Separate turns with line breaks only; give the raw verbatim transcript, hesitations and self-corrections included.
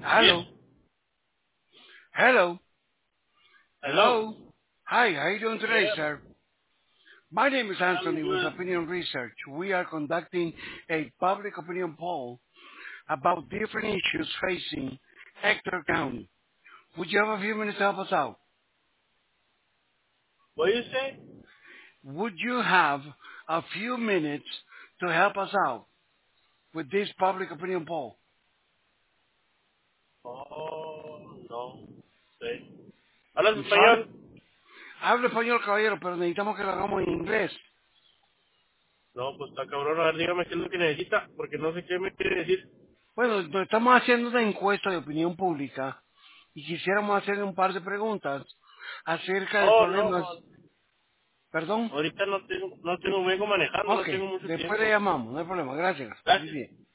Hello. Hello.
Hello.
Hello. Hi, how are you doing today,
Yeah,
sir? My name is
I'm
Anthony with
good.
Opinion Research. We are conducting a public opinion poll about different issues facing Hector County. Would you have a few minutes to help us out?
What do you say?
Would you have a few minutes to help us out with this public opinion poll?
Oh, no. Sí. ¿Hablas
I'm sorry.
español?
Hablo español, caballero, pero necesitamos que lo hagamos en inglés.
No, pues está cabrón. A ver, dígame qué es lo que necesita, porque no sé qué me quiere decir.
Bueno, pues estamos haciendo una encuesta de opinión pública y quisiéramos hacerle un par de preguntas acerca de
Oh,
problemas.
no.
¿Perdón?
Ahorita no tengo, no tengo, vengo manejando,
Ok,
no tengo mucho
después le
tiempo.
llamamos, no hay problema, gracias. Muy
Gracias.
bien.